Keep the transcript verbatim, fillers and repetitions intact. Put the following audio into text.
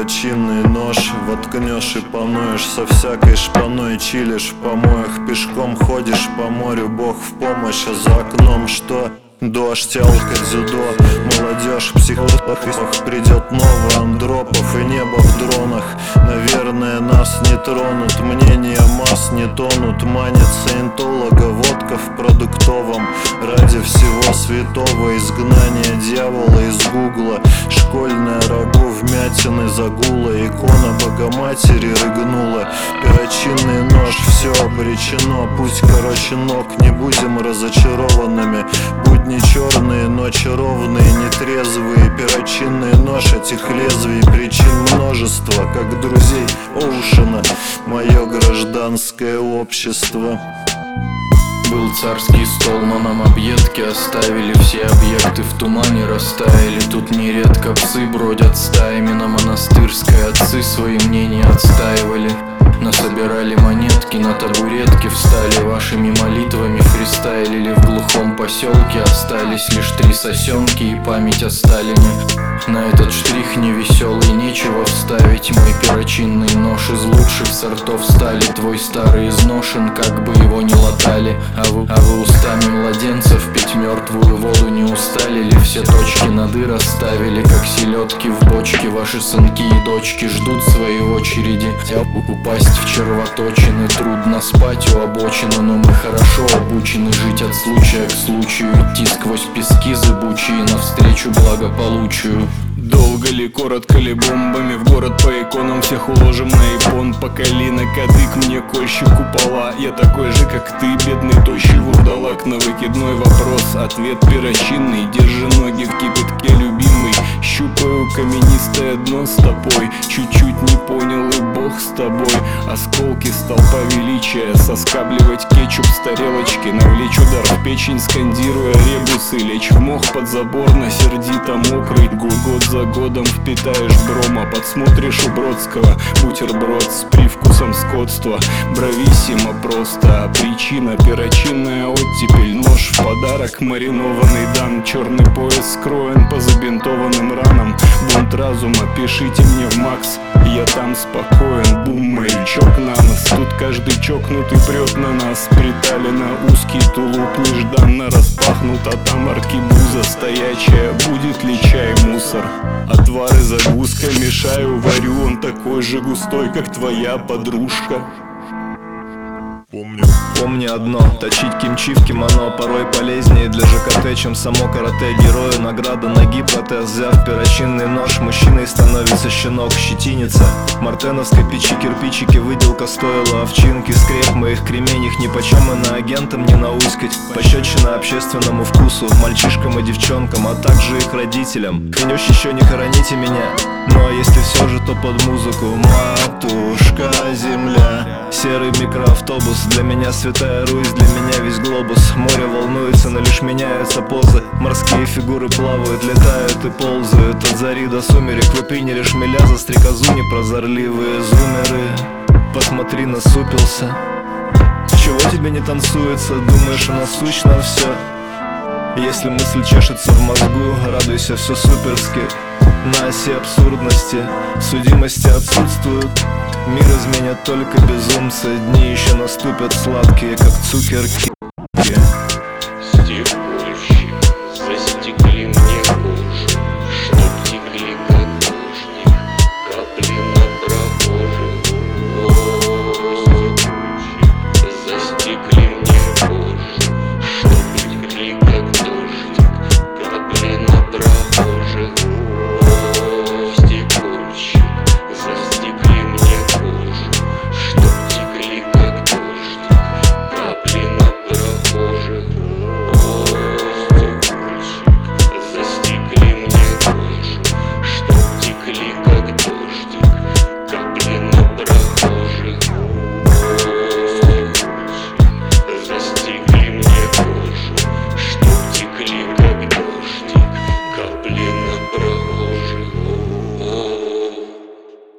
перочинный нож. Воткнешь и поноешь со всякой шпаной. Чилишь в помоях, пешком ходишь по морю. Бог в помощь, а за окном что? Дождь, алка, дзюдо, молодежь, психологах. Придет новый Андропов и небо в дронах. Наверное, нас не тронут, мнения масс не тонут. Манит саентолога водка в продуктовом. Ради всего святого изгнания дьявола из гугла. Школьное рагу вмятины загула. Икона Богоматери рыгнула. Перочинный нож, все обречено. Пусть, короче, ног, не будем разочарованными. Будни черные, ночи ровные, нетрезвые. Перочинный нож, этих лезвий причин множество. Как друзей Оушена, мое гражданское общество. Был царский стол, но нам объедки оставили. Все объекты в тумане растаяли. Тут нередко псы бродят стаями. На Монастырской отцы свои мнения отстаивали. Насобирали монетки, на табуретки встали. Вашими молитвами фристайлили. В глухом поселке остались лишь три сосенки и память о Сталине. На этот штрих невеселый нечего вставить. Мой перочинный нож из лучших сортов стали. Твой старый изношен, как бы его ни латали. А вы, а вы устами младенцев пить мертвую воду не устали ли? Все точки над «и» расставили, как селедки в бочке. Ваши сынки и дочки ждут своей очереди. Упасть в червоточины, трудно спать у обочины. Но мы хорошо обучены жить от случая к случаю. Идти сквозь пески зыбучие навстречу благополучию. Долго ли, коротко ли, бомбами в город по иконам всех уложим на ипон. По колено кадык мне кольщик купола. Я такой же, как ты, бедный тощий вурдалак. На выкидной вопрос, ответ перочинный. Держи ноги в кипятке, любимый. Щупаю каменистое дно стопой. Чуть-чуть не понял, и бог с тобой. Осколки столпа величия. Соскабливать кетчуп с тарелочки. Навлечь удар в печень, скандируя ребусы. Лечь в мох подзаборно, сердито мокрый. Год за годом впитаешь брома. Подсмотришь у Бродского бутерброд с привкусом скотства. Брависсимо просто, а причина перочинная оттепель. Нож в подарок, маринованный дан. Черный пояс скроен по забинтованным ранам. Бунт разума, пишите мне в Макс. Я там спокоен, бум, маячок на нос. Тут каждый чокнутый прет на нас. Приталено узкий тулуп нежданно распахнут. А там аркебуза стоячая. Будет ли чай, мусор? Отвары загвоздка мешаю, варю. Он такой же густой, как твоя подружка. Помню. Помни одно, точить кимчи в кимоно порой полезнее для ЖКТ, чем само карате. Герою награда, ноги протез. Взяв перочинный нож, мужчиной становится щенок. Щетинится мартеновской печи, кирпичики выделка стоила овчинки. Скреп моих кременях нипочем и на агентам не науськать. Пощечина общественному вкусу, мальчишкам и девчонкам, а также их родителям. Клянусь, еще не хороните меня, но если все же, то под музыку. Матушка земля, серый микроавтобус. Для меня святая Русь, для меня весь глобус. Море волнуется, но лишь меняются позы. Морские фигуры плавают, летают и ползают. От зари до сумерек вы приняли шмеля за стрекозу. Непрозорливые зумеры, посмотри, насупился. Чего тебе не танцуется? Думаешь, о насущном все? Если мысль чешется в мозгу, радуйся, все суперски. На оси абсурдности судимости отсутствуют. Мир изменят только безумцы. Дни еще наступят сладкие, как цукерки.